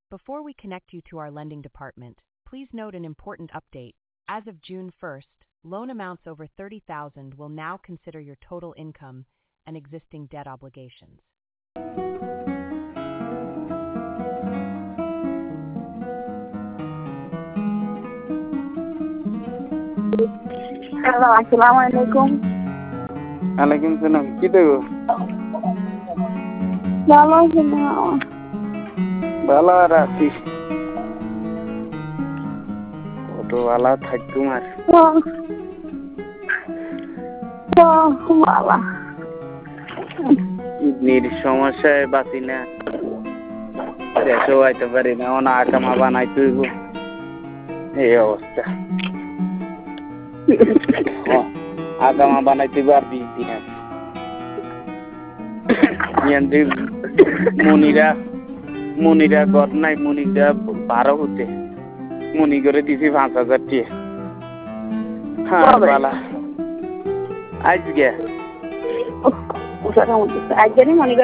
Before we connect you to our lending department, please note an important update. As of June 1st, loan amounts over $30,000 will now consider your total income and existing debt obligations. Hello, আসসালামু আলাইকুম। ওয়ালাইকুম সালাম। কি দেবো? ভালো আছেন না? ভালো আর আছি। কত ভালো থাকতুম আর। বাবা কিডনির সমস্যায় বাঁচি না, দেশেও আইতে পারি না, অনা আকামা বানাইতে হইব, এই অবস্থা। আকামা বানাইতে হইব আর 20 দিন আছে। মনিরা ঘর নাই, মনিরা 12 হতে মনি করে দিছি 5,000 টাকা। হ্যাঁ বালা আজকে আজকে মনে